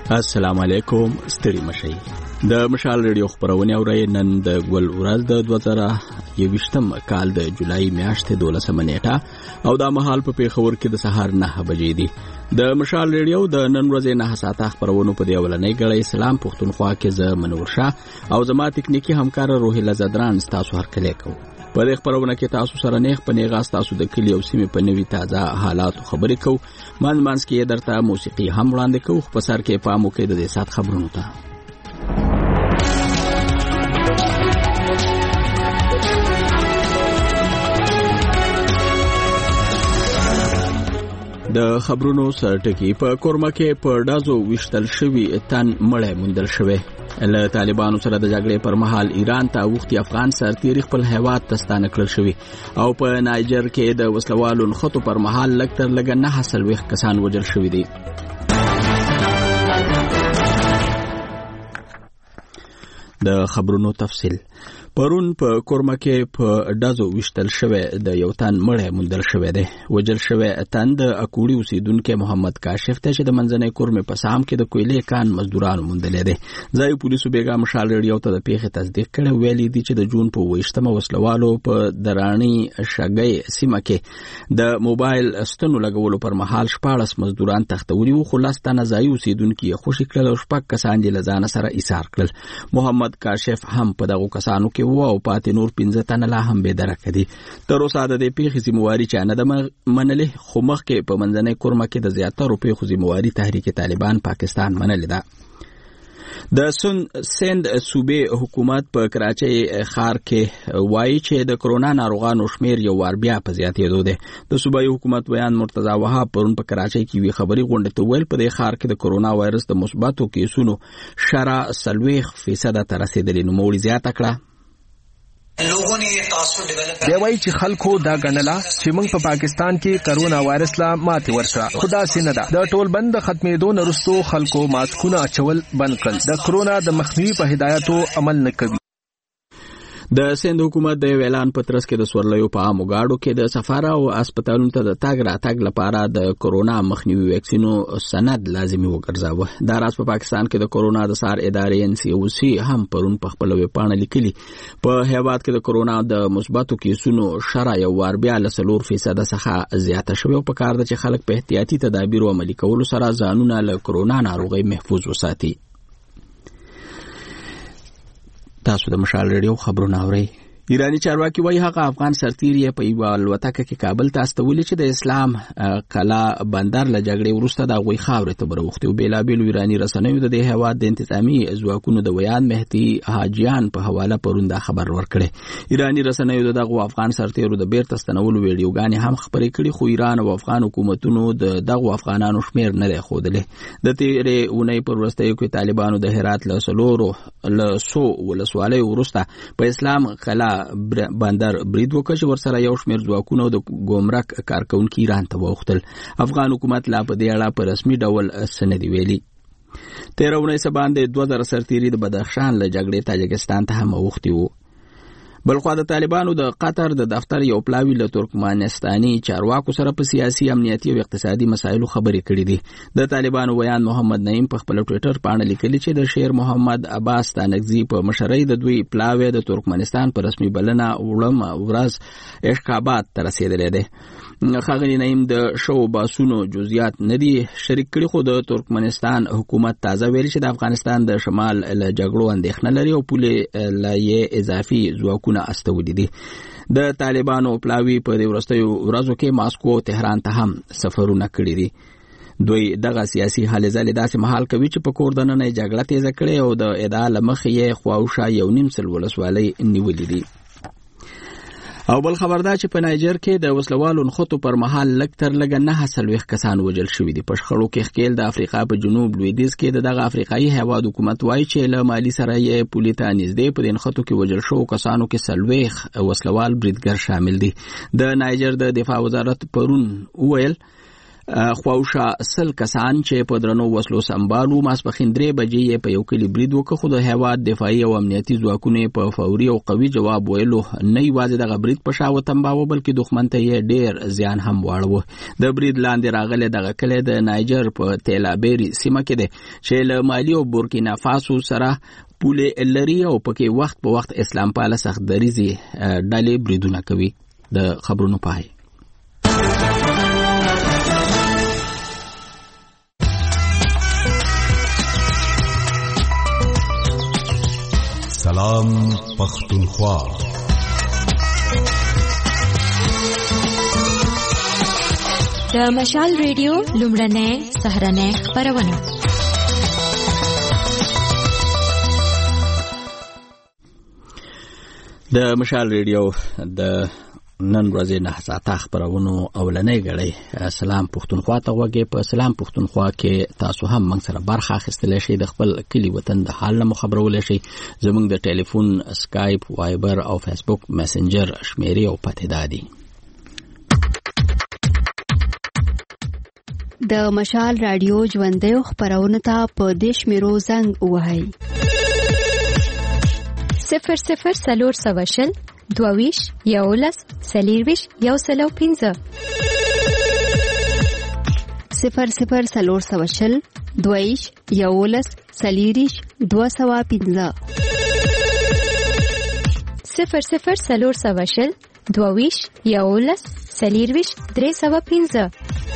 السلام علیکم، ستړي مشئ. د مشال ریډیو خبرونه اورئ. نن د ګل ورځ د 2021م کال د جولای میاشتې 12 نیټه او د مهال په پیښور کې د سهار 9 بجې دي. د مشال ریډیو د نن ورځې 9 ساعته خبرونه په دی ولنۍ غړې سلام پښتونخوا کې ز منور شاه او زما تکنیکی همکار روحیله زدران تاسو هر کله کو. په دې خبرونه کې تاسو سره نیغ په نیغه تاسو د کلی او سیمې په نوي تازه حالات خبرې کو. مانس کې درته موسیقي هم وړاندې کو. په سر کې پام وکړئ د دې سات خبرونو ته. د خبرونو سرټکی په کورما کې په ډازو وشتل شوی تن مړی موندل شوی. له طالبانو سره د جګړې پر مهال ایران ته وختي افغان سرتیری خپل هیواد ته ستانه کړل شوی او په نایجر کې د وسلوالو نخښتو پر مهال لکتر لګ نه حاصل وخت کسان وژل شوی دي. د خبرونو تفصیل. پرون په کورما کې په ډازو وشتل شوی د یو تن مړی موندل شوی دی. وژل شوی تن د اکوړي اوسیدونکو محمد کاشف ته چې د منځنۍ کورمې په سام کې د کویلې کان مزدورانو موندل دي. ځای پولیسو بیګا مشال ریډیو ته د پیښې تصدیق کړي. ویلي دي چې د جون په 28مه وسلوالو په درانی شګۍ سیمه کې د موبایل استنو لګولو پر مهال 14 مزدوران تختوري او خلاصتانه ځای اوسیدونکو خوشی کړل او شپږ کسان د لزان سره ایثار کړل. محمد کاشف هم په دغه کسانو کې او پاتې نور 15 تنه لا هم به درک دي. تر اوسه د دې پیښې ذمہواری چا نه منلې، خو مخکې په منځنۍ کورما کې د زیاتره پیښو ذمہواری تحریک طالبان پاکستان منلې ده. د سند صوبې حکومت په کراچۍ ښار کې وایي چې د کرونا ناروغانو شمیر یو وار بیا په زیاتېدو دی. د صوبایي حکومت بیان مرتضی وهاب پرون په کراچۍ کې وی خبري غونډه ته ویل په دې ښار کې د کرونا وایرس د مثبتو کیسونو شرع 40% ته رسیدلې. نو موړي زیاته کړه. دی وایي چې خلکو دا غنلا چې موږ په پاکستان کې کرونا وایرس لا ماتې ورشه، خدا سینه ده. د ټول بند ختمېدو نرستو خلکو ماسکونه اچول بند کړل. د کرونا د مخنیوي په هدایتو عمل نه کوي. د سند حکومت د اعلان پترس کې د سورلیو په عامو گاډو کې د سفر او هسپتالونو ته د تاګ راتګ لپاره د کرونا مخنیوي ویکسینو سند لازمي وګرځاوه. دا راز په پاکستان کې د کرونا د سار ادارې NCOC هم پرون په خپل ویبپاڼه لیکلي په هیواد کې د کرونا د مثبتو کیسونو شرع یو وار بیا ل 4% څخه زیاته شوی او په کار ده چې خلک په احتیاطي تدابیر عملي کولو سره ځانونه له کرونا ناروغي محفوظ وساتي. تاسو د مشال ریډیو خبرونه اورئ. ایرانی چارواکي وایي هغه افغان سرتیری په یو الوتکه کې کابل ته استولي چې د اسلام کلا بندر له جګړې وروسته د غوي خاورې ته بروختي او بیلابیل ایرانی رسنیو د دې هواد د انتظامی ځواکونو د ویان مهدي حاجیان په حواله پرون دا خبر ورکړي. ایرانی رسنیو دغه افغان سرتیرو د بیرته ستنولو ویډیوګانې هم خبرې کړي، خو ایران او افغان حکومتونو دغه افغانانو شمیر نه ښودلې. د تیرې اونۍ پر وروستیو کې طالبانو د هرات له سلورو له سو ولسوالۍ وروسته په اسلام کلا بندر برید وکړ چې ورسره یو شمیر ځواکونه د ګمرک کارکونکو ایران ته وختل. افغان حکومت لا په دې اړه په رسمي ډول سند ویلي. 13 سباندې 2000 سرتیری د بدخشان له جګړې تاجکستان ته هم وختي وو. بلخوا د طالبانو د قطر د دفتر یو پلاوی له ترکمنستاني چارواکو سره په سیاسي، امنیتي او اقتصادي مسایلو خبرې کړې دي. د طالبانو ویان محمد نعیم په خپل ټوئیټر باندې لیکلي چې د شیر محمد عباس تانکزی په مشرۍ د دوی پلاوی د ترکمنستان په رسمي بلنه وړم ورځ اشخابات ته رسیدلې ده. خاغلی نعیم د شو باسونو جزئیات ندي شریک کړي، خو د ترکمنستان حکومت تازه ویلي چې د افغانستان د شمال له جګړو اندېښنه لري او پولې لایې اضافي ځواکونه استولي دي. د طالبانو پلاوی په دې ورستیو ورځو کې ماسکو او تهران ته هم سفرونه کړي دي. دوی دغه سیاسي حل زالې داسې محل کوي چې په کور دننه جګړه تیزه کړي او د ادعا لمخې یې خواوشا 1.5 ولسوالۍ نیولې دي. او بل خبردار چې په نایجر کې د وسلوالو نخښتو پر مهال لکتر لګ نه حاصل وخت کسان وژل شوی دي. په شخړو کې ښکیل د افریقا په جنوب لویدیځ کې دغه افریقایي هیواد حکومت وایي چې له مالی سره یې پولیټا نږدې په نخښتو کې وژل شو کسانو کې 40 وسلوال بریدګر شامل دي. د نایجر د دفاع وزارت پرون ویل خواوشا سل کسان چې په درنو وسلو سمبالو ماسپخین 3 بجې په یو کلی برید وکړ، خو د هیواد دفاعي او امنیتي ځواکونو په فوري او قوي جواب ویلو نه یوازې دغه برید په شا وتمباوه بلکې دښمن ته یې ډیر زیان هم واړوه. د برید لاندې راغلی دغه کلی د نایجر په تیلابیری سیمه کې دی چې له مالي او بورکینا فاسو سره پولې لري او پکې وخت په وخت اسلام پاله سخت دریزي ډلې بریدونه کوي. د خبرونو پای سلام پختونخوا. د مشال ریډیو لومړنۍ سهرنۍ خبرونه. د مشال ریډیو د نن ورځې 9 ساعته خبرونو اولنۍ غړي سلام پختونخوا ته وګورئ. په سلام پختونخوا کې تاسو هم موږ سره برخه اخیستلی شئ، د خپل کلی وطن د حال نه خبرولای شئ. زموږ د ټلیفون، اسکایپ، وایبر او فیسبوک میسنجر شمیرې او پته دادي. د مشال رادیو ژوندۍ خبرونه ته په دیش میرو زنګ وهاي 00 سلور سواشل دوویش یولس سلیرویش یو سلو 15 00 سلور سواشل دوویش یولس سلیریش 215 00 سلور سواشل دوویش یولس سلیرویش 315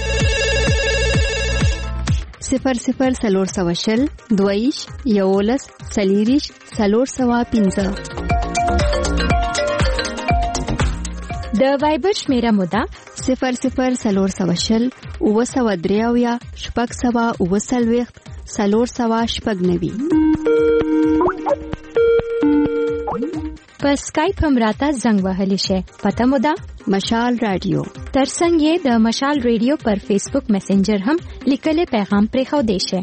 00 سلور سواشل دوویش یولس سلیریش 315 د وایبر شمیره مودا 00 سلور سواشل او سو دریاویا شپږ سوا او سلويخت سلور سوا شپږ نوي. په اسکایپ هم راته زنګ وهلی شي. پته مودا مشال رادیو. ترڅنګ یې د مشال ریډیو پر فیسبوک میسنجر هم لیکل پیغام پرې خو دی شي.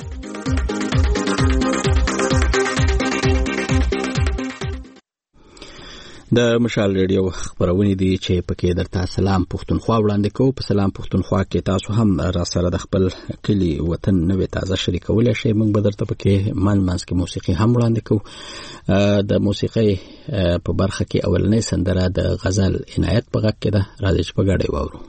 د مشال ریډیو خبرونه دي چې پکې درته سلام پختونخوا وړاندې کوو. په سلام پختونخوا کې تاسو هم را سره د خپل کلی وطن نوې تازه شریکولای شئ. موږ به درته پکې منځ کې موسیقي هم وړاندې کوو. د موسیقي په برخه کې اولنۍ سندره د غزل عنایت په غږ کې ده. راځئ چې په ګډه واورو.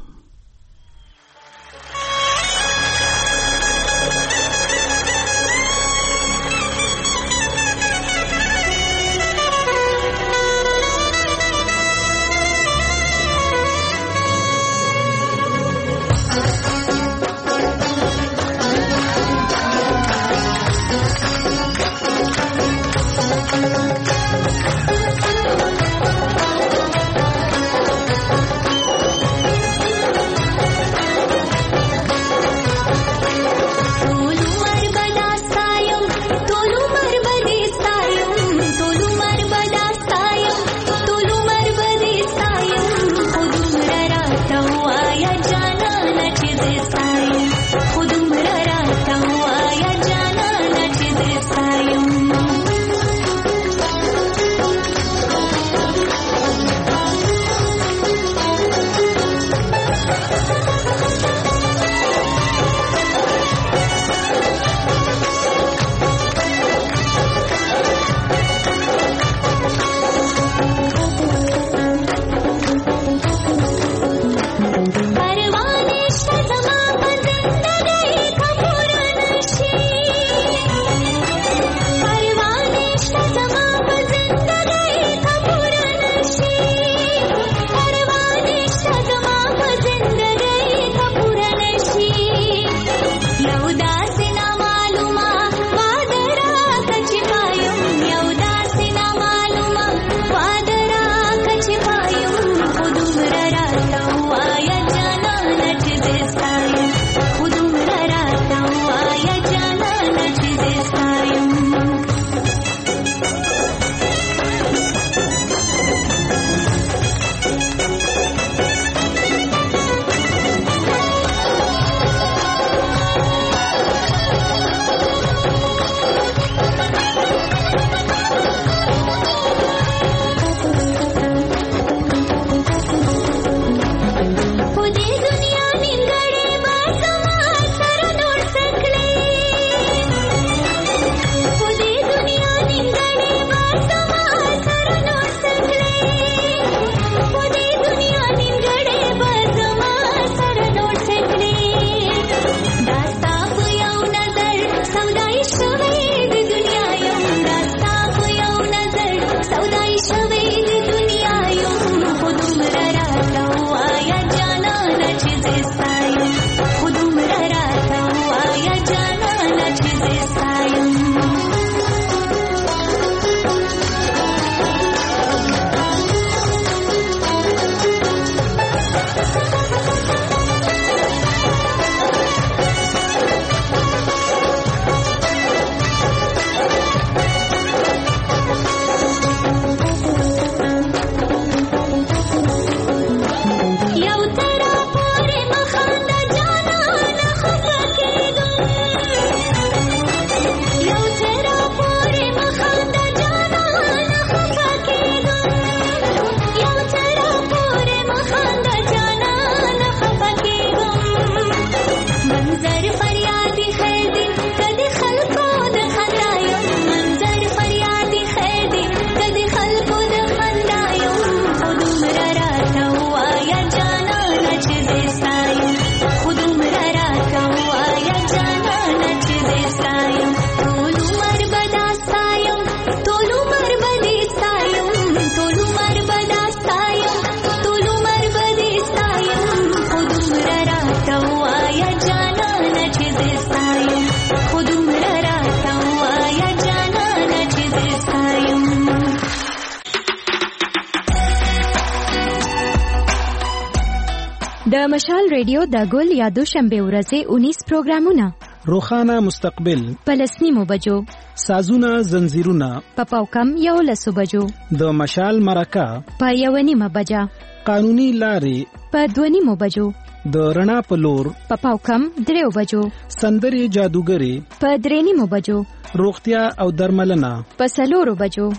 د مشال ریډیو د ګل یا دوشنبه ورځې 19 پروګرامونه، روخانه مستقبل، پلسنیمو بجو، سازونه زنجیرونه، پاوکم 11 بجو، د مشال مرکه په 1:30 بجا، قانوني لارې په 2:30 بجو، د رڼا په لور په پاوکم 3 بجو، سندري جادوګری په 3:30 بجو، روغتیا او درملنه په 4 بجو.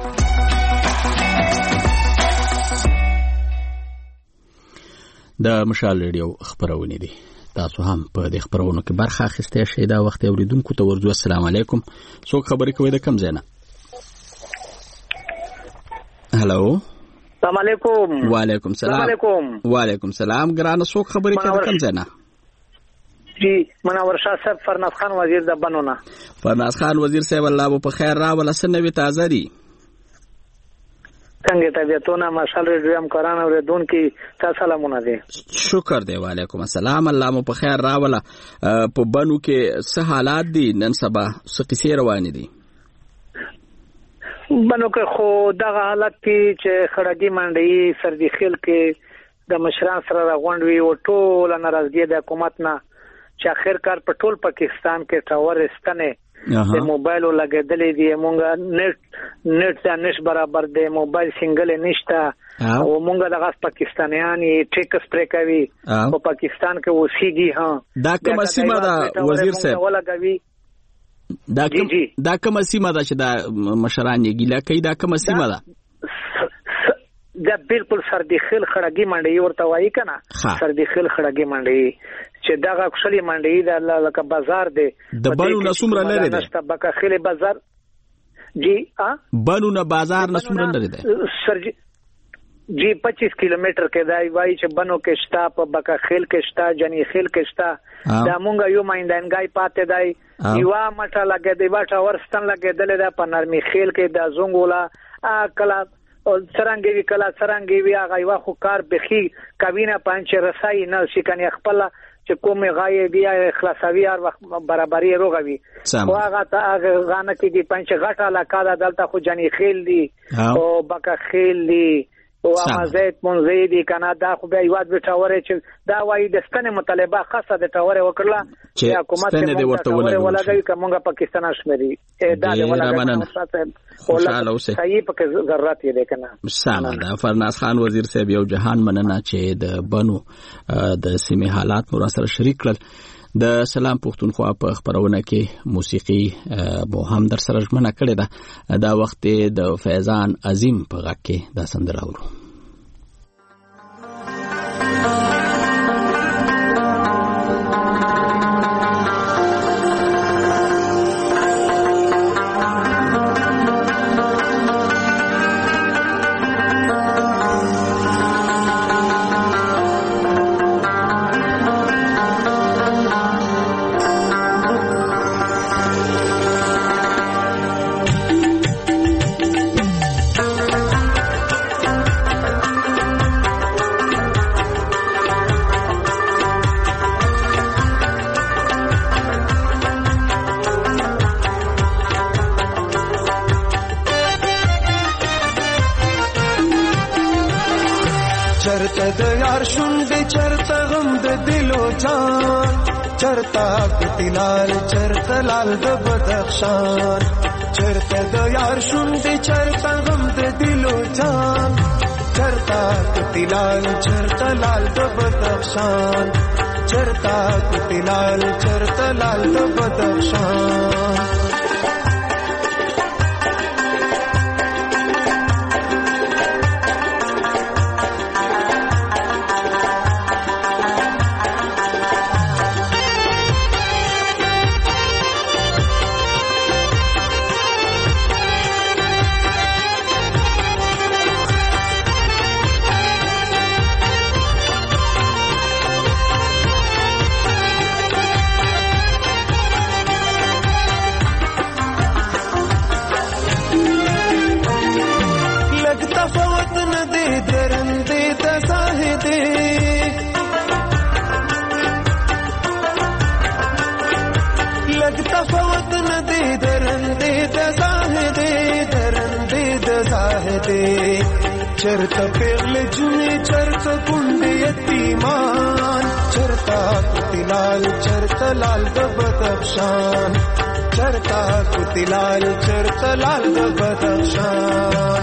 د مشال ریډیو خبرونه دي. تاسو هم په دې خبرونو کې برخه اخیسته شئ. دا وخت اوریدونکو ته ورځو السلام علیکم. څوک خبرې کوي د کم ځای نه؟ هالو السلام علیکم. وعلیکم السلام. وعلیکم السلام. ګرانه څوک خبرې کوي د کم ځای نه؟ جی منور شاه صاحب، فرناز خان وزیر د بنونه. فرناز خان وزیر صاحب، الله په خیر راوله. سنوي تازه دي څنګه طبيعتونه؟ ماشال ریډیو هم قران اوریدونکو ته سلامونه دي. شکر دی. وعلیکم السلام. الله مو په خیر راوله. په بنو کې څه حالات دي نن سبا؟ څه قصې روانې دي بنو کې؟ خو دغه حالت چې خړګي منډي سردي خیل کې د مشران سره راغونډ وی او ټول ناراضګي د حکومت نه چې اخر کار په ټول پاکستان کې ټاور استنه د موبایل لګیدلې دي. مونږه نت نش برابر دی، موبایل سنگل نشته او مونږه د غاس پاکستانیان ټیکس پرې کوي په پاکستان کې اوسېږي. ها دا کومه سیمه ده وزیر صاحب؟ دا کومه سیمه ده چې دا مشران یې ګیله کوي؟ دا کومه سیمه ده؟ دا بالکل سردي خیل خړګي منډي ورته وایي کنه. سردي خیل خړګي منډي چې دغه خپلې منډي د لکه بازار دی د بنو نسومره لري دی. نشته بکه خیل بازار. جی بنو نه بازار نسومره لري دی سر جی 25 کیلومتر کې دی. وایي چې بنو کې شتا، په بکه خیل کې شتا، جنی خیل کې شتا. دا مونږ یو مایندانګای پاتې دی. یو مټه لګې دی باټه ورستان لګېدل ده په نرمي خیل کې د زونګولا کلا څرنګه وی کلا څرنګه وی هغه واخو کار بخي کابینه پنځ رسای نه شي کني خپل چې کومه غایې بیا خلاصوي هر وخت برابرۍ روغوي. خو هغه ته غانه کې دی پنځ غټه علاقه دلته خو جنی خیل دی او بکه خیل دی او امازیت منځي دي کنه. دا خو به یواد وټاورې چې دا وایي د ستنې مطالبه خاصه د ټاورې وکړه چې حکومت ته ولګوي کومه پاکستان شمري. دا د ولګنه خوشاله اوسه صحیح پکې ضرورت یې ده کنه. سلام. دا فرناز خان وزیر صاحب یو جهان مننه چې د بنو د سیمې حالات مو سره شریک کړل. د سلام پښتونخوا په خبرونه کې موسیقي مو هم در سره ژمنه کړې ده. دا وخت د فیضان عظیم په غږ کې دا سندره اورو. چرته لال د بدخشان، چرته د یار شونډې، چرته غم د دلو جان، چرته کتلال، چرته لال د بدخشان، چرته کتلال، چرته لال د بدخشان. چرته پیغلې جونې چرته ګونډې یتیمان چرته کوتلال چرته لال د بدخشان چرته کوتلال چرته لال د بدخشان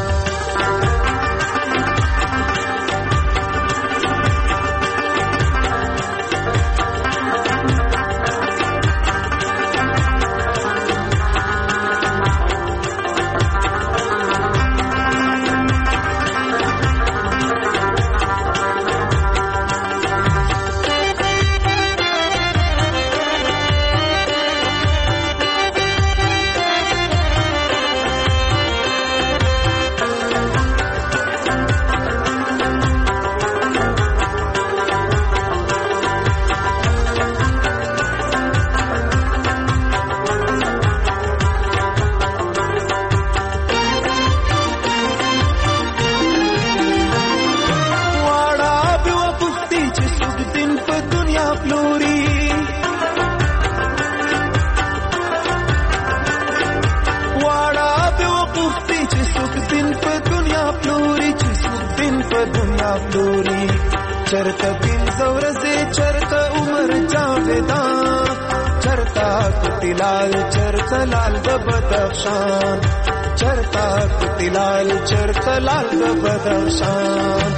چرته پینځه ورځې چرته عمر جاویدا چرته کوتلال چرته لال د بدخشان چرته کوتلال چرته لال د بدخشان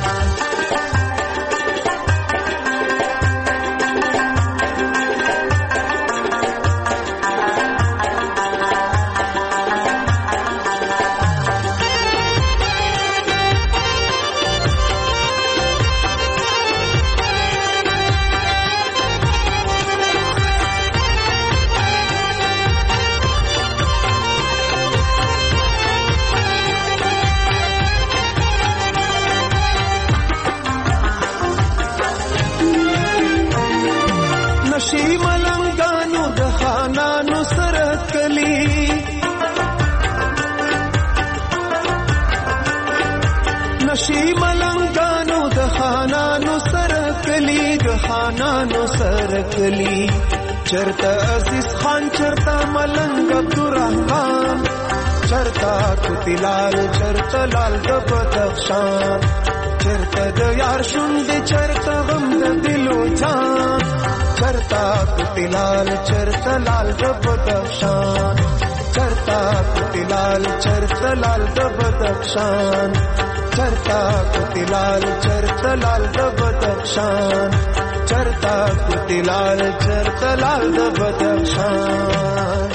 خانانو سرکلی چرتا عزیز خان چرتا ملنگ عبدالرحمن چرتا کوتلال چرتا لال د بدخشان چرتا د یار شونډې چرتا غم د دلو جان چرتا کوتلال چرتا لال د بدخشان چرتا کوتلال چرتا لال د بدخشان چرتا کوتلال چرتا لال د بدخشان چرتا کوتلال چرتا لال د بدخشان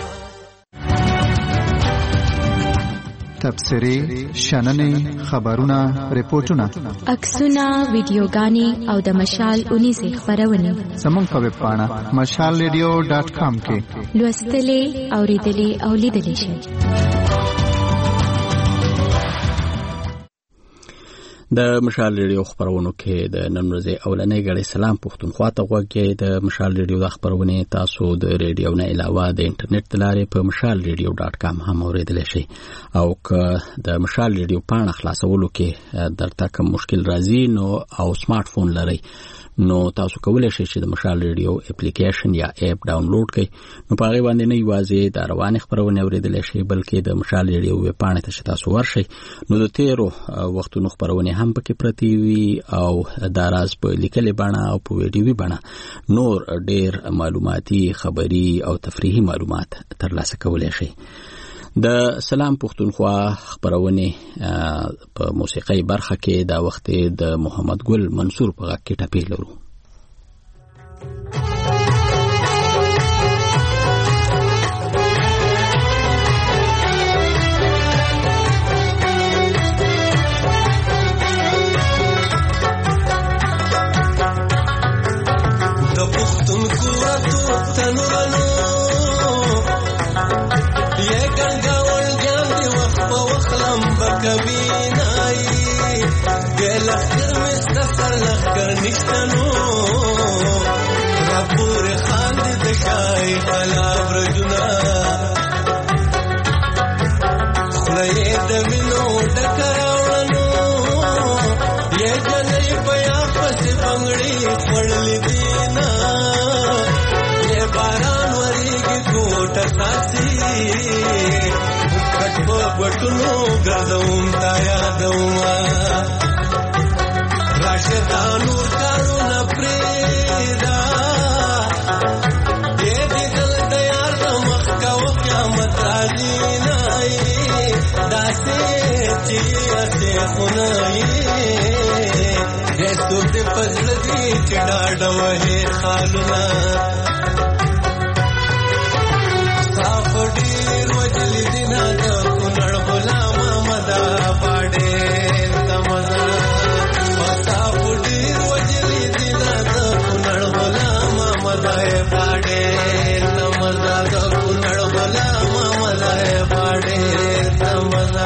تبصرې شننې خبرونه ریپورتونه عکسونه ویډیوګانې او د مشال 19 خبرونه زموږ په ویب پاڼه mashalradio.com کې لوستلې اوریدلې او لیدلې شئ. د مشال ریډیو خبرونو کې د نن ورځې اولنۍ غړي سلام پښتونخوا ته غوږی د مشال ریډیو د خبرونه تاسو د ریډیو نه علاوه د انټرنیټ لارې په mashalradio.com هم اوریدلی شئ او که د مشال ریډیو پاڼه خلاصولو کې درته کوم مشکل راځي نو او سمارټ فون لرئ نو تاسو کولای شئ چې د مشال ریډیو اپلیکیشن یا اپ ډاونلوډ کړئ نو په هغه باندې نه یوازې د روانې خبرونه اوریدلی شئ بلکې د مشال ریډیو ویب پاڼې ته تاسو ورشئ نو د تیرو وختونو خبرونه هم پکې پرتی وي او دا راز په لیکلې بڼه او په ویډیوي بڼه نور ډېر معلوماتي خبري او تفریحي معلومات ترلاسه کولای شئ. د سلام پښتونخوا خبرونه په موسیقي برخه کې دا وخت د محمد ګل منصور په غږ کې ټاپې لرو. د پښتونخوا تنورانو کبینای گل اخر مستسر لخکر نشتنو ربور خاند دشای خلاب رجنا خلای دمینو دکراونو یہ جنی پیا پس بنگڑی پڑلی دینا یہ باران وریگی کوٹ ساسی بټونو ګرځوم تا یادوم دانو کارونه پریدا دې دې دل تیار مخ کا و قیامت راځي نه داسې چې اسه خنای دې ستوت پزل دې چې ډاډ وه خالونه صاف ډیر وجل دینا د کونړ غلام مدا پاډه تمزا صاف ډیر وجل دینا د کونړ غلام مدا پاډه تمزا د کونړ غلام مدا پاډه تمزا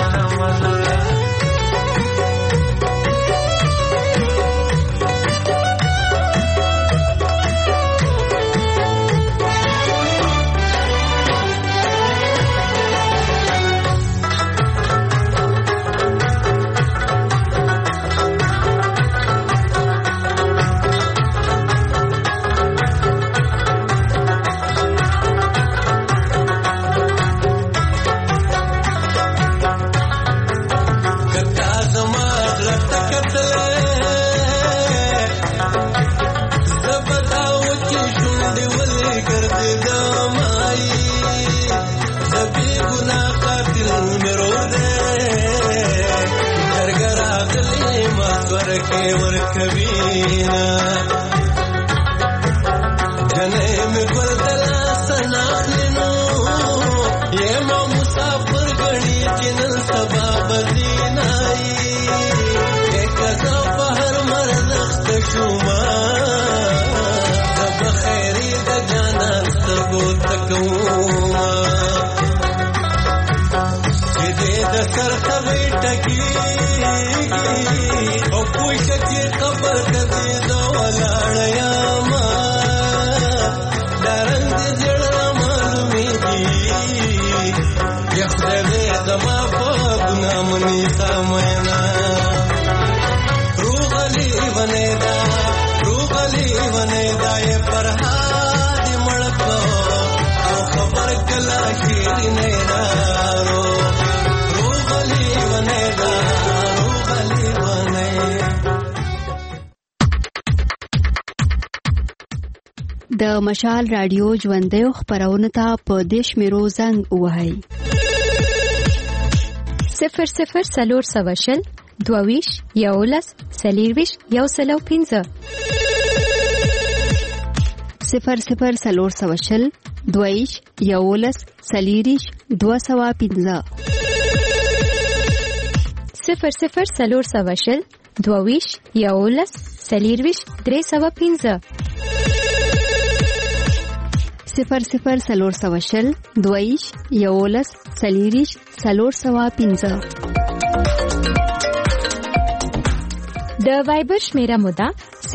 د مشال رادیو ژوندۍ خبرونه ته په دیش میرو زنګ وهاي 00 22 یولس سلیرویش یو سلو 15 00 22 یولس سلیریش 215 00 22 یولس سلیرویش 315 00 22 یولس سلیریش 315 د وایبر شمیره مودا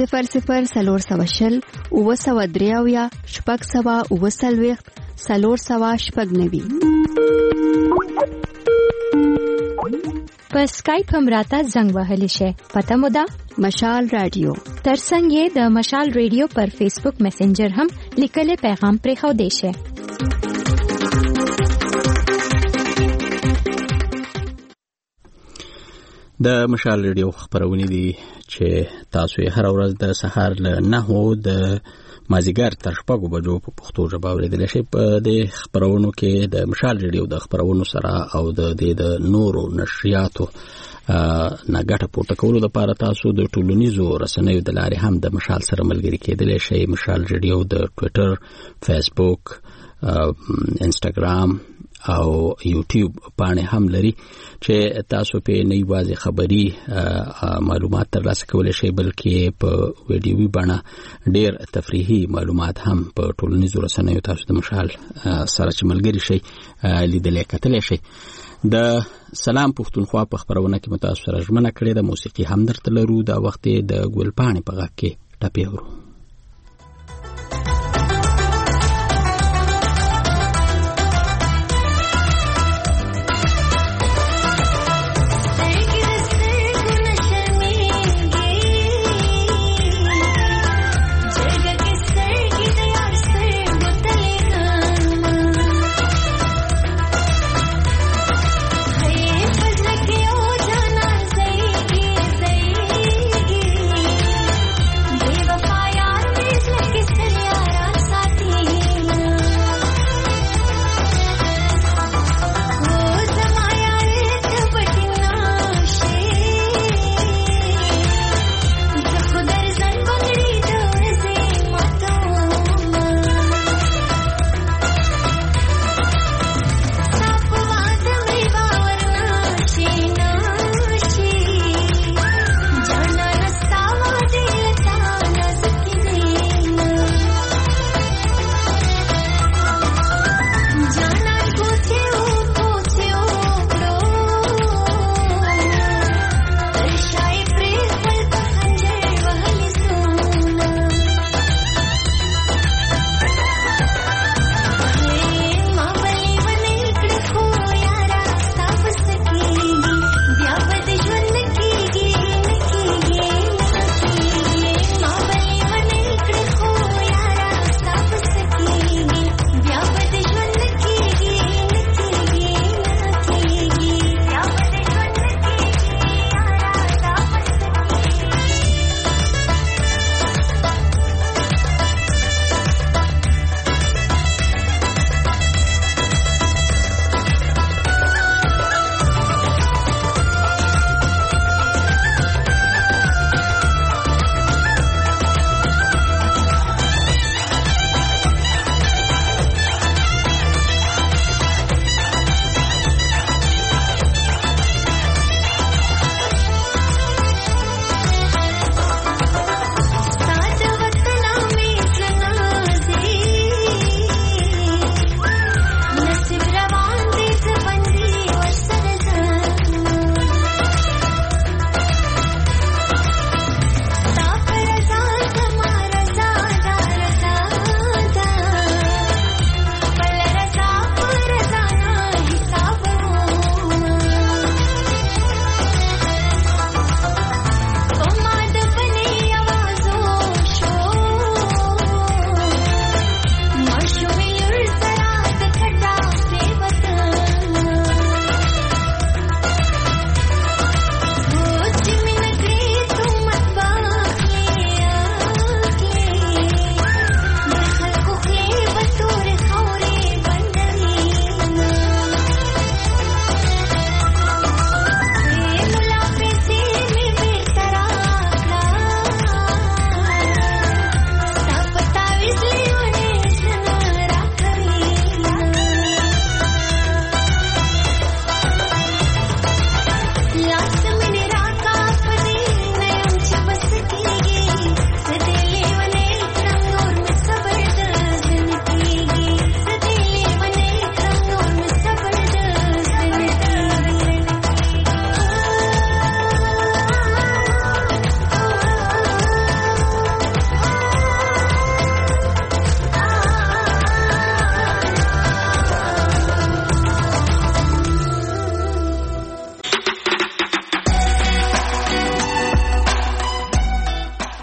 00 اوسودریاویا شپږ سوا اوسلويخت سلور سوا شپږ نوي په سکایپ هم راته زنګ وهلی شي پته مودا مشال رادیو ترڅنګ د مشال رادیو پر فیسبوک میسنجر هم لیکل پیغام پرې خو دی شي د مشال رادیو خبرونه دي چې تاسو یې هر ورځ د سهار له 9 د مازیګر تر 6 بجو په پښتو ژبه اوریدل شي. په دې خبرونو کې د مشال رادیو د خبرونو سره او د نورو نشریاتو نګټه پورته کولو لپاره تاسو د ټولنیزو رسنیو د لارې هم د مشال سره ملګری کېدل شي. مشال رادیو د ټوئیټر، فیسبوک، انسټاګرام او یوټیوب باندې هم لري چې تاسو په نه یوازې خبري معلومات ترلاسه کولای شئ بلکې په ویډیوي بڼه ډېر تفریحي معلومات هم په ټولنیزو رسنیو تاسو د مشال سره چې ملګری شئ لیدلای کتلای شئ. د سلام پښتونخوا په خبرونه کې متاسو سره ژمنه کړې د موسیقي هم درته لرو. دا وخت د ګلپاڼې په غږ کې ټپې ورو.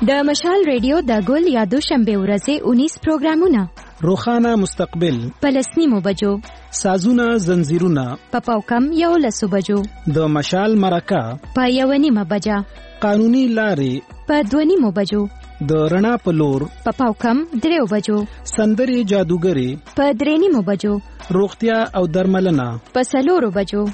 د مشال ریډیو د ګل یا دوشنبه ورځې 19 پروګرامونه، روخانه مستقبل، پلسنیمو بجو، سازونه زنجیرونه، پپاوکم 11 بجو، د مشال مرکه په 1:30 بجا، قانوني لارې په 2:30 بجو، د رڼا په لور پپاوکم 3 بجو، سندري جادوګري په 3:30 بجو، روغتیا او درملنه په 4 بجو.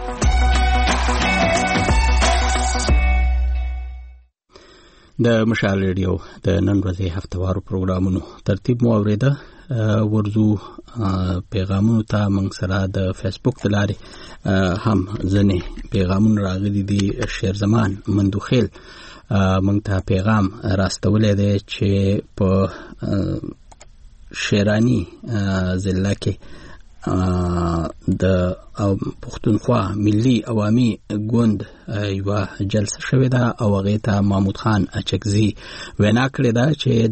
د مشال ریډیو د نن ورځې هفتوارو پروګرامونو ترتیب مو اوریده. ورزو پیغامونو ته موږ سره د فیسبوک د لارې هم ځنې پیغامونه راغلي دي. شیر زمان مندوخیل موږ ته پیغام راستولی دی چې په شیرانی ضلع کې د پښتونخوا ملي عوامي ګوند یوه جلسه شوې ده او هغې ته محمود خان اچکزي وینا کړې ده چې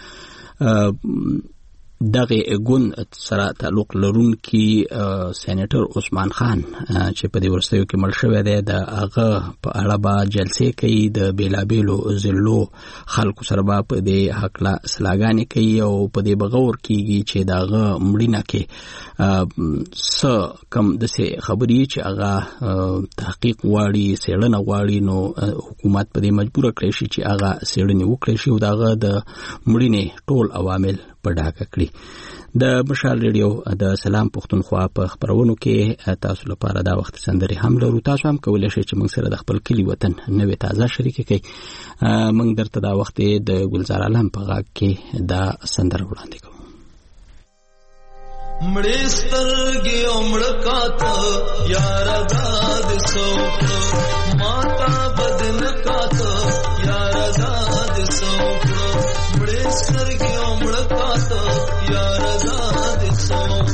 د دغه ګوند سره تعلق لرونکي سېنیټر عثمان خان چې په دې وروستیو کې مړ شوی دی، د هغه په اړه به جلسې کوي، د بیلابیلو ضلعو خلکو سره به په دې هکله اصلاحګانې کوي او په دې به غور کېږي چې د هغه مړینه کې څه کم داسې خبرې چې هغه تحقیق غواړي، څېړنه غواړي، نو حکومت په دې مجبوره کړی شي چې هغه څېړنې وکړی شي او د هغه د مړینې ټول عوامل په ډاګه کړي. د مشال ریډیو د سلام پښتونخوا په خبرونو کې تاسو لپاره دا وخت سندري هم لرو. تاسو هم کولای شئ چې موږ سره د خپل کلی وطن نوې تازه شریک کړئ. موږ درته دا وخت د ګلزار عالم په غاږ کې دا سندره وړاندې کوو. مړې سترګې عمر کاته یار آزاد سوک ماتا بدن کاته یار آزاد سوک مړې سترګې عمر کاته یار آزاد سوک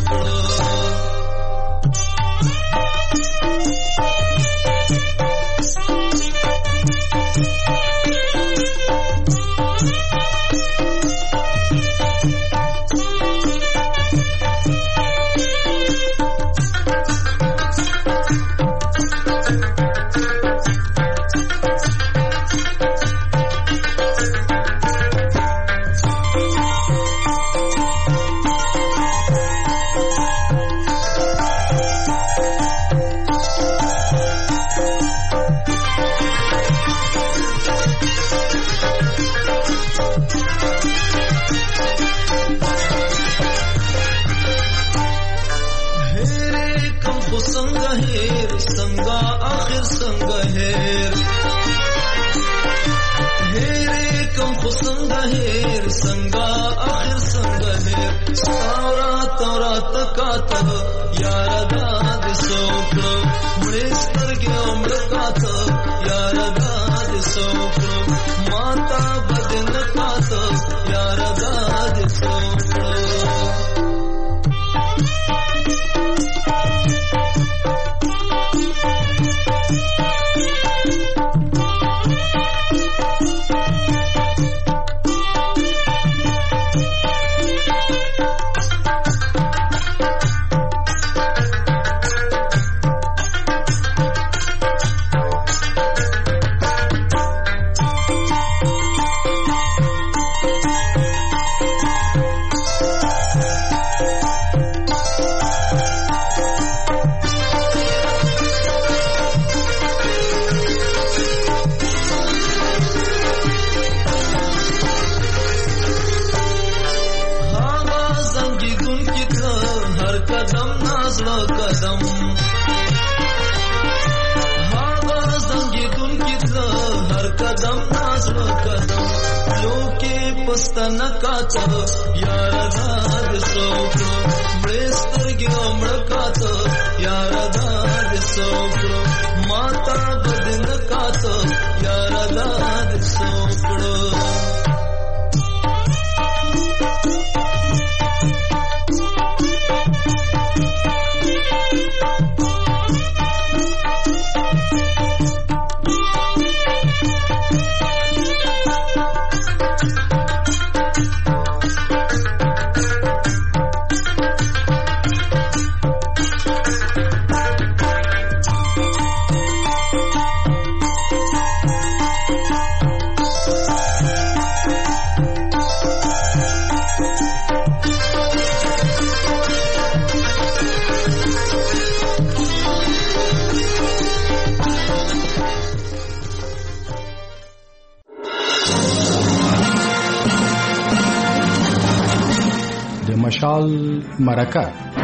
مشال مرکه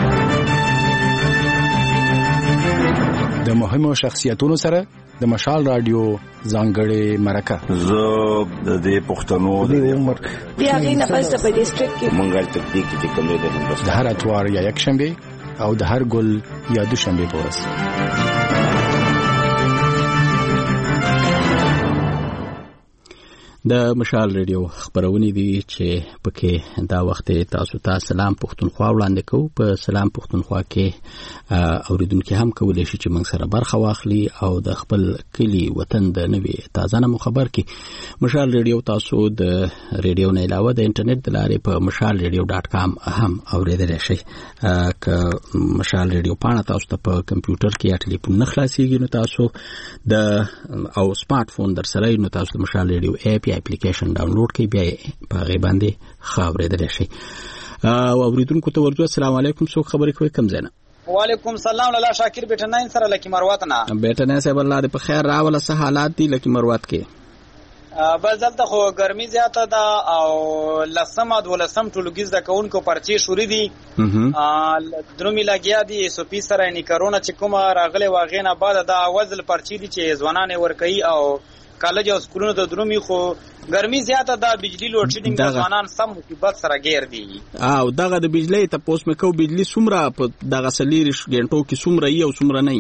د مهمو شخصیتونو سره د مشال رادیو ځانګړې مرکه. زه د دې پښتنو د عمر بیا غینه پس په ډیسټریکټ کې مونږه تطبیق کې کوم دی د هر اتوار یا یک شنبه او د هر ګل یا دوشنبه په ورځ. د مشال ریډیو خبرونه دي چې پکې دا وخت تاسو ته سلام پښتونخوا وړاندې کوو. په سلام پښتونخوا کې اوریدونکو هم کولای شي چې موږ سره برخه واخلي او د خپل کلی وطن د نوې تازه نمو خبر کې مشال ریډیو تاسو د ریډیو نه علاوه د انټرنیټ د لارې په mashalradio.com هم اوریدلای شئ. که مشال ریډیو پاڼه تاسو ته په کمپیوټر کې یا ټلیفون نه خلاصيږي نو تاسو د او سمارټ فون در سره نو تاسو د مشال ریډیو اپ اپلیکیشن ډاونلوډ کړئ بیا په هغه باندې خبرېدل شي. او اوریدونکو ته ورته السلام علیکم څوک خبرې کوي کوم ځای نه؟ وعلیکم السلام لاله شاکر بیٹناین سره لکی مروت نه بیٹناین صاحب الله دې په خیر راوله. څه حالات دي لکی مروت کې؟ بل ځلته خو ګرمي زیاته ده او لسمه دولسم ټولګیز د کوونکو پرچې شوري دي درومي لګیا دي سو پی سره نه کرونا چې کومه راغله واغې نه بعد د اوازل پرچې دي چې ځوانان ورکي او کالج او سکولونو د درومي خو ګرمي زیاته ده بجلی لوډ شیډینګ ځوانان سم مصیبت سره غیر دي او دغه د بجلی ته پوس مکو بجلی سومره په دغه سلیریش غنټو کې سومره یو سومره نه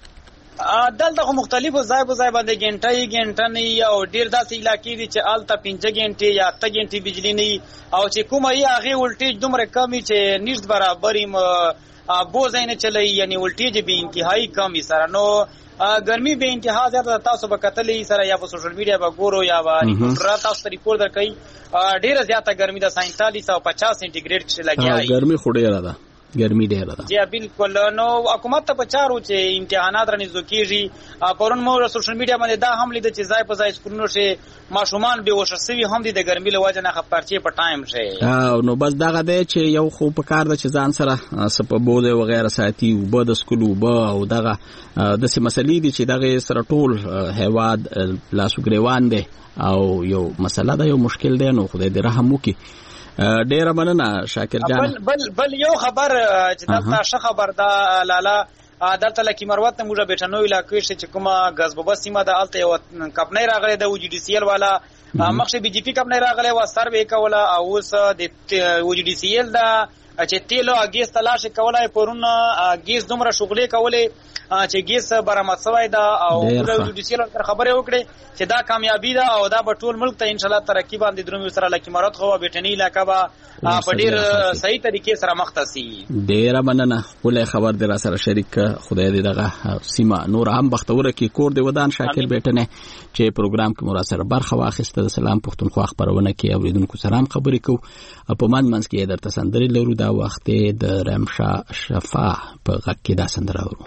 دلته خو مختلفو ځای په ځای باندې غنټه نه او ډیر داسې علاقې دي چې آلته 5 غنټې یا 8 غنټې بجلی نه او چې کومه یې هغه ولټیج دومره کمی چې نشد برابرې بوزای نه چلی یعنی ولټیج به انتهایی کمی سره نو ګرمي به انتها زیاته تاسو به کتلې سره یا په سوشل میډیا به ګورو یا به ریپورټ تاسو ریپورټ درکې ډیره زیاته ګرمي د 47 او 50 سنټیګریډ کې لګیاي ګرمي خوډه ده ګرمي ډیره ده. جی بالکل نو حکومت ته پچارو چې امتحانات رانیزو کیږي پرون مو سوشل میډیا باندې دا هم لید چې ځای په ځای سکولونو شه ماشومان به وشسوي هم دي د ګرمي له وجه نه خبرچې په ټایم شه نو بس دغه دی چې یو خو په کار د چې ځان سره سپبوده و غیره ساتي او بد سکول او دغه د سه مسلې دي چې دغه سره ټول هواد لاسو ګریوان دي او یو مسله ده یو مشکل دی نو خدای دې رحم وکړي. ډیره مننه شاکر جان. بل یو خبر چې دا ښه خبر ده لاله دلته لکه مروت ته موږ بیٹنو علاقې چې کومه غزبوبه سیمه ده الته یو کمپنی راغله د وجی ډی سی ال والا مخشه بي جی پی کمپنی راغله و سروې کوله او اوس د وجی ډی سی ال دا چې تیلو اگیس تلاش کولای پرون اگیس دومره شغلې کولې چې ګیس برآمد شوی دا او جوډیشل خبره وکړي چې دا کامیابی ده او دا په ټول ملک ته ان شاء الله ترقی باندې درومي سره لکه مراد خو بیٹنی علاقہ با په ډیر صحیح طریقې سره مختصي. ډیر مننه ولې خبر در سره شریک خدای دې دغه سیمه نور هم بختوره کې کور دی ودان شاکر بیٹنه چې پروګرام کې مور سره برخه واخیسته. سلام پښتونخوا خبرونه کې اوریدونکو سره هم خبرې کو په منځ کې درته سندري لرو دا وخت د رمشا شفا په غږ کې دا سندره ورو.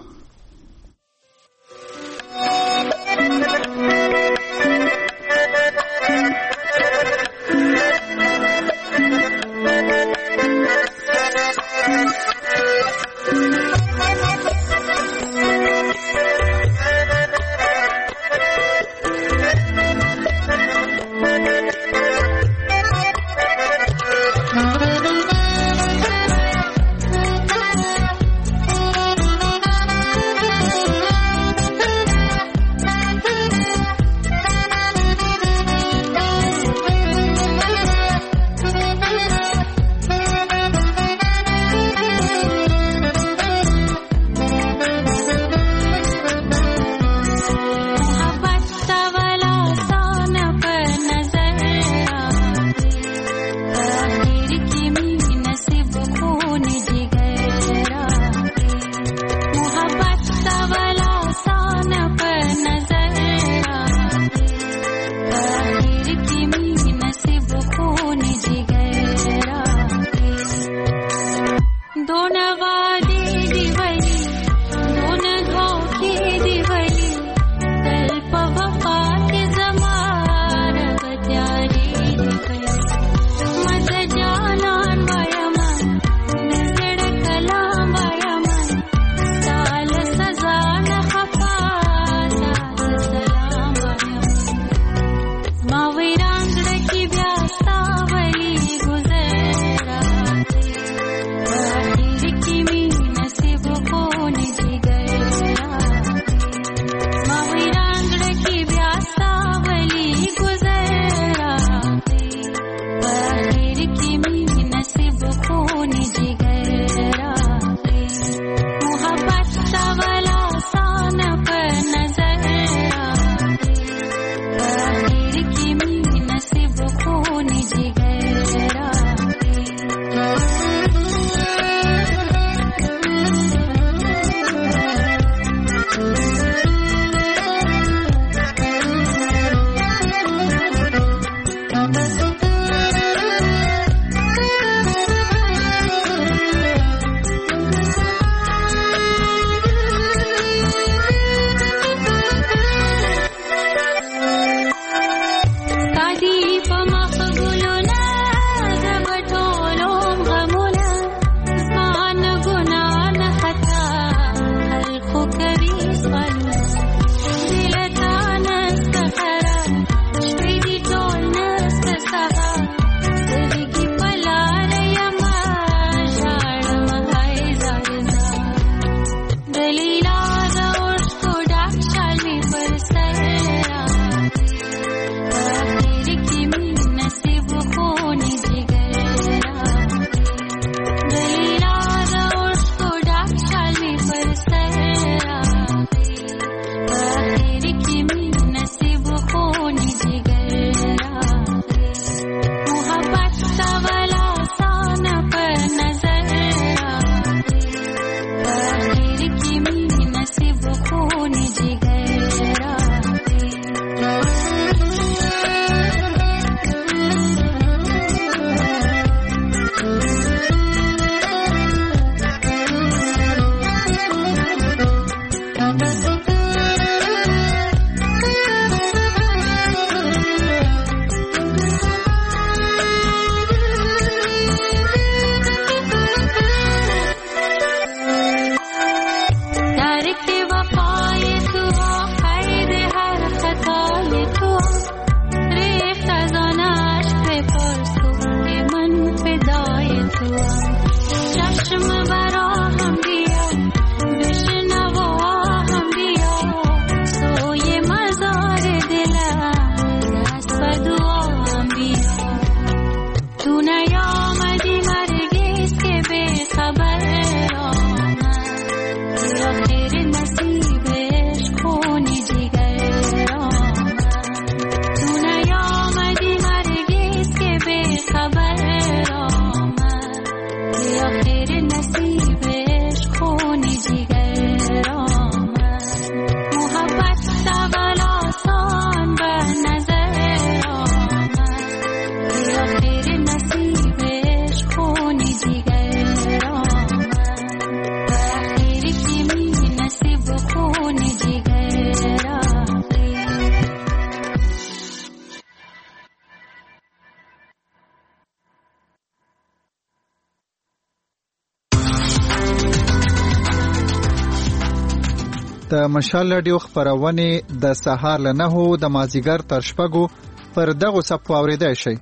د مشال رادیو خبرونه د سهار له 9 د مازیګر تر شپږو پر دغه صفو اوریدای شي.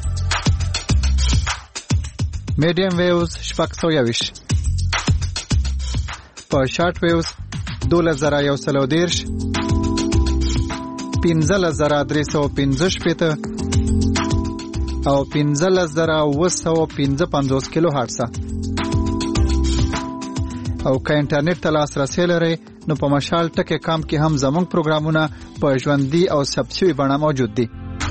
میډیم ویوز شپږ 120 په شارټ ویوز 2113 15315 او 15955 کیلو هرتز او که انټرنیټ ته لاسرسي لرئ نو په مشال ټکي کام کې هم زموږ پروګرامونه په ژوندۍ او سبسیوي بڼه موجود دي.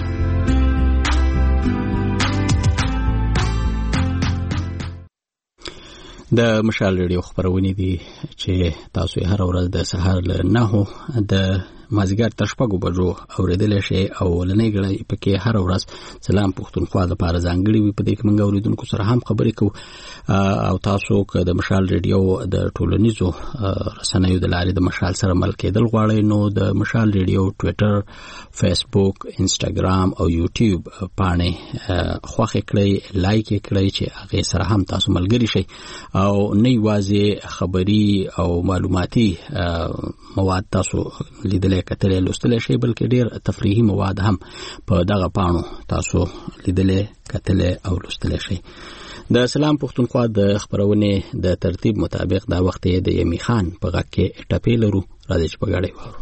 د مشال ریډیو خبرونه دي چې تاسو هر ورځ د سهار له 9 د مازیګر تر شپږو بجو اوریدل شي او لنې غړي پکې هر ورځ سلام پښتونخوا لپاره ځانګړي وي. په دې کې موږ اوریدونکو سره هم خبرې کوو او تاسو که د مشال ریډیو د ټولنیزو رسنیو د لارې د مشال سره مل کېدل غواړئ نو د مشال ریډیو ټویټر، فیسبوک، انسټاګرام او یوټیوب باندې خوښ کړئ، لایک کړئ چې هغه سره هم تاسو ملګری شئ او نه یوازې خبري او معلوماتي مواد تاسو لیدل کتلې لوستل شي بلکې ډېر تفریحي مواد هم په دغه پاڼو تاسو لیدل کتلې او لوستل شي. د سلام پښتونخوا د خبرونه د ترتیب مطابق دا وخت د یمی خان په غږ کې ټپې لرو، راځي چې په غاړې وورو.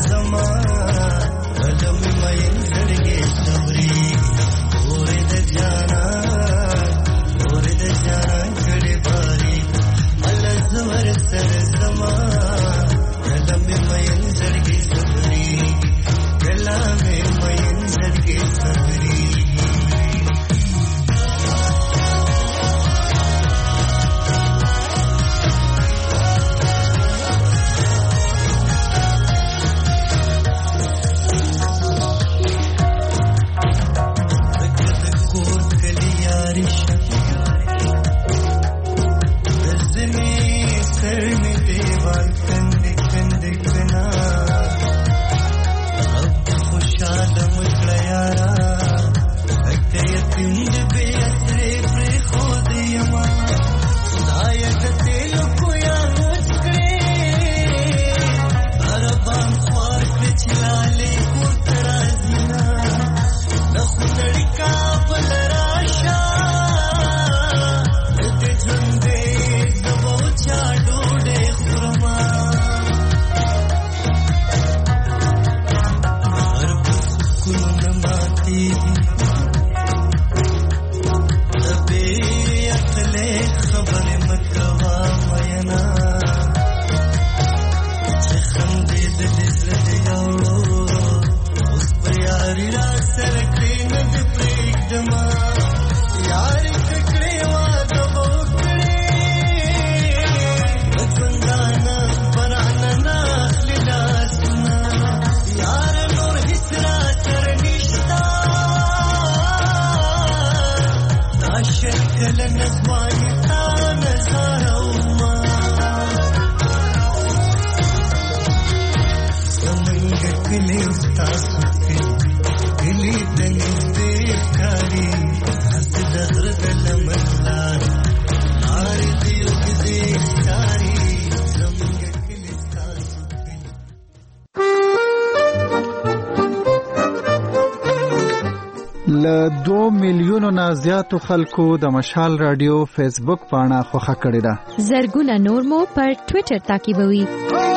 ل 2 میلیونو نه زیاتو خلکو د مشال رادیو فیسبوک پاڼه خوښه کړې ده. زرګونه نور مو پر ټوئیټر تعقیبوي.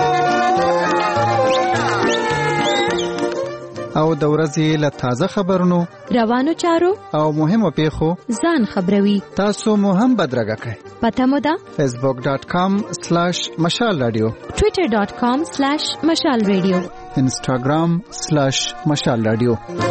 او د ورځې له تازه خبرونو، روانو چارو او مهمو پیښو ځان خبروي. تاسو مو هم بدرګه کړئ. پته مو ده facebook.com/mashalradio، twitter.com/mashalradio، instagram/mashalradio.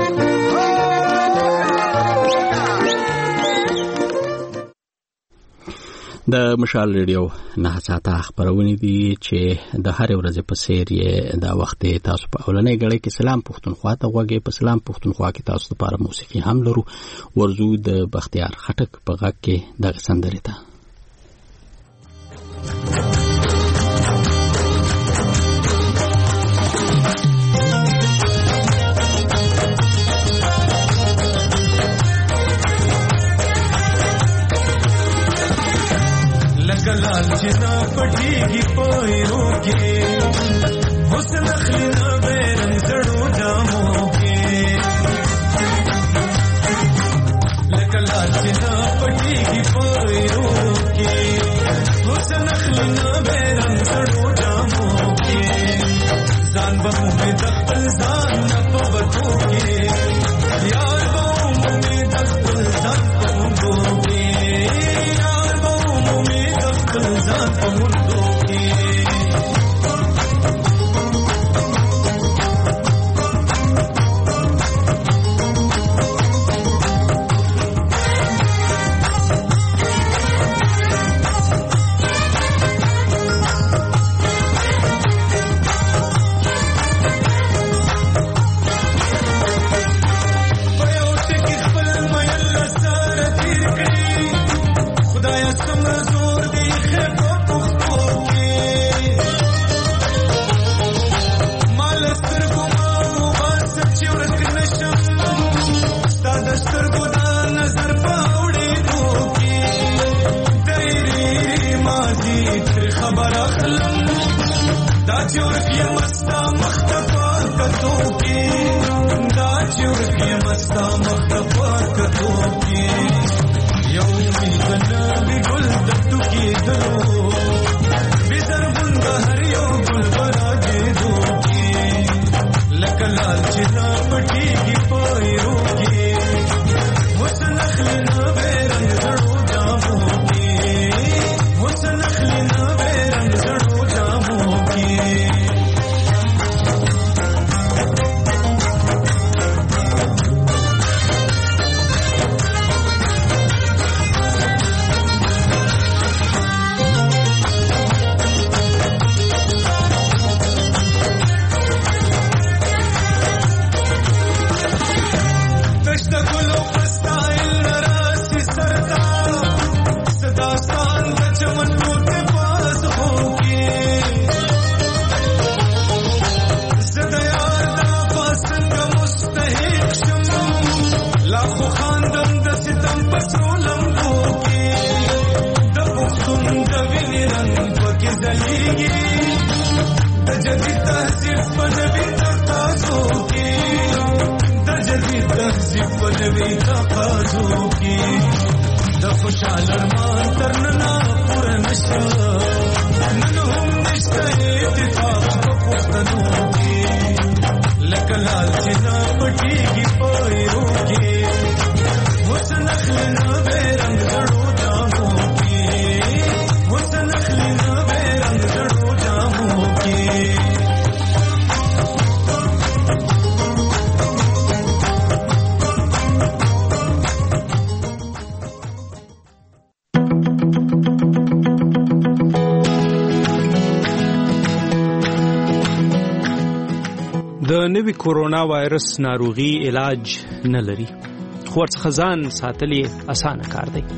د مشال ریډیو نه ساته خبرونه دي چې د هر ورځې په سیر یې دا وخت تاسو په اولنې غړې کې سلام پښتونخوا ته غوږی په سلام پښتونخوا کې تاسو لپاره موسیقي هم لرو. ورزو د بختیار خټک په غږ کې د سندرې ته लाल जिना पढ़ेगी पोयों के हुस्न अखलिना बैरन जड़ो जामों के लाल जिना पढ़ेगी पोयों के हुस्न अखलिना बैरन जड़ो जामों के जान बहू में दख्ल जान नपवतों के यार बहू में दख्ल जान पहुंचो के ذات मुंडो के جدید تهذیب په نوي تقاضو کې د جدید تهذیب په نوي تقاضو کې د خوشحال ارمان تر ننه پوره نشه نن هم نشته اتفاق په پښتنو کې لکه لال چې نه پټېږي په ایرو کې اوس نخلې نه بې رنګ زړو جامو کې اوس نخلې نه بې رنګ زړو جامو کې د نوي کورونا وایرس ناروغي علاج نه لري خو ورڅخه ځان ساتل یې اسانه کار دی.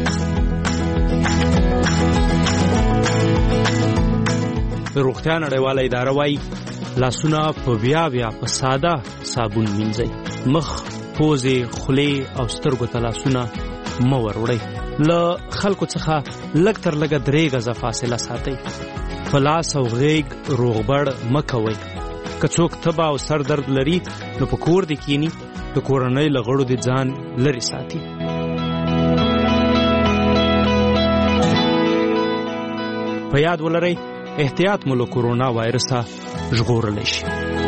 د روغتیا نړیواله اداره وایي لاسونه په بیا په ساده صابون مینځئ. مخ، پوزې، خولې او سترګو ته لاسونه مه وروړئ. له خلکو څخه لږ تر لږه 3 غزه فاصله ساتئ. په لاس او غیږ روغبړ مه کوئ. که څوک تبه او سر درد لري نو په کور دې کینی د کورنۍ له غړو دې ځان لرې ساتي. په یاد ولرئ احتیاط مو له کورونا وایرسه ژغورلی شي.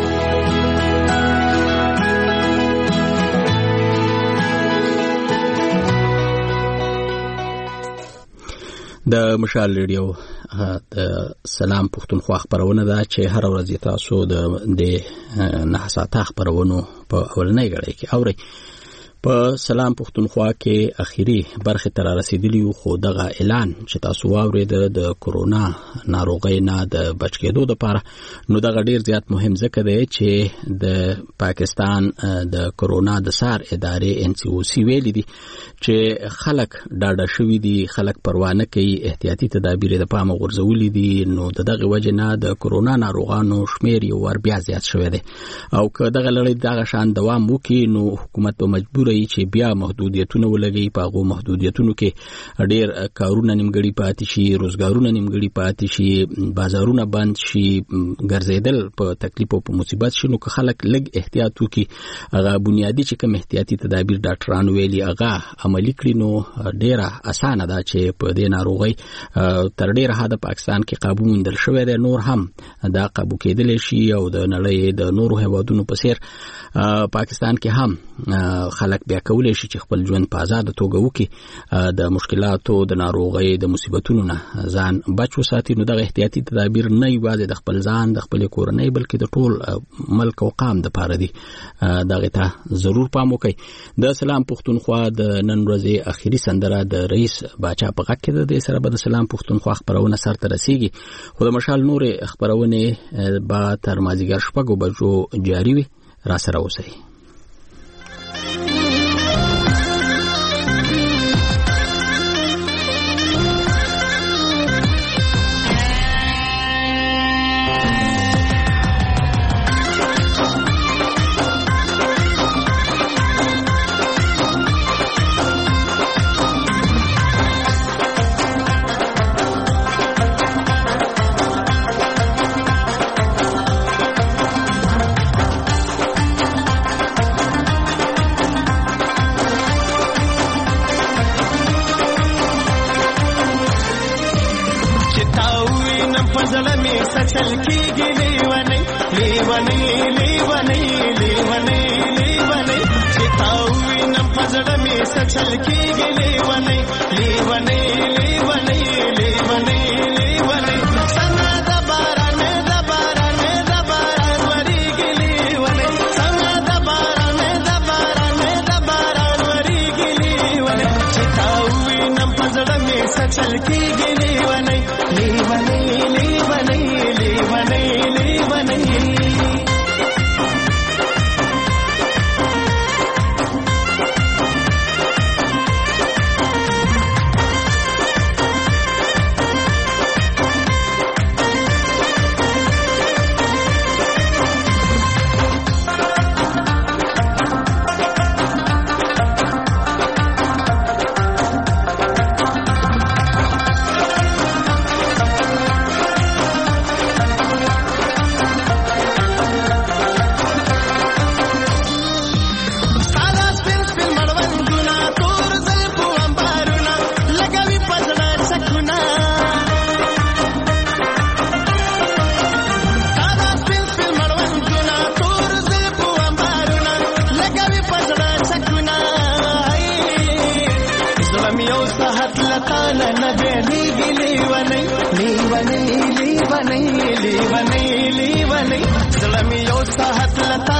د مشال ریډیو د سلام پښتونخوا خبرونه ده چې هر ورځ تاسو د 9 ساعته خبرونو په اولنۍ غړي کې اوري. په سلام پښتونخوا کې اخیری برخه تر رسیدلی خو دغه اعلان چې تاسو واورید د کورونا ناروغۍ نه د بچ کېدو لپاره نو دغه ډیر زیات مهم ځکه دی چې د پاکستان د کورونا د سار ادارې NCOC ویلي دي چې خلک ډاډه شوي دي، خلک پروا نه کوي، احتیاطي تدابیر د پامه غورځولي دي. نو دغه وجه نه د کورونا ناروغانو شمیر یو ور بیا زیات شوی دی او که دغه لړۍ دغه شان دوام وکړي نو حکومت به مجبور چې بیا محدودیتونه ولګي. په هغو محدودیتونو کې ډیر کارونه نیمګړي پاتې شي، روزګارونه نیمګړي پاتې شي، بازارونه بند شي، ګرځیدل په تکلیف او په مصیبت شي. نو که خلک لږ احتیاط وکړي، هغه بنیادی چې کوم احتیاطي تدابیر ډاکټرانو ویلي هغه عملي کړي نو ډیره اسانه ده چې په دې ناروغۍ تر ډیره حد پاکستان کې قابو موندل شوی دی. نور هم دا قابو کېدلی شي او د نړۍ د نورو هیوادونو په څیر پاکستان کې هم خلک بیا کولای شي چې خپل ژوند په آزاد توګه وکړي، د مشکلاتو د ناروغۍ د مصیبتونو نه ځان بچ وساتي. نو دغه احتیاطي تدابیر نه یوازې د خپل ځان د خپل کورنۍ بلکې د ټول ملک او قام د پاره دي. دغه ته ضرور پام وکړئ. د سلام پښتونخوا د نن ورځې اخیری سندره د رئیس باچا په غږ کې د سره به د سلام پښتونخوا خبرونه سره رسیږي. خو د مشال نور خبرونه به تر مازیګر 6 بجو جاری وي. را سره اوسئ. لتا نه بیلیږي لیونی لیونی لیونی لیونی لیونی زړه مې یو ساعت لتا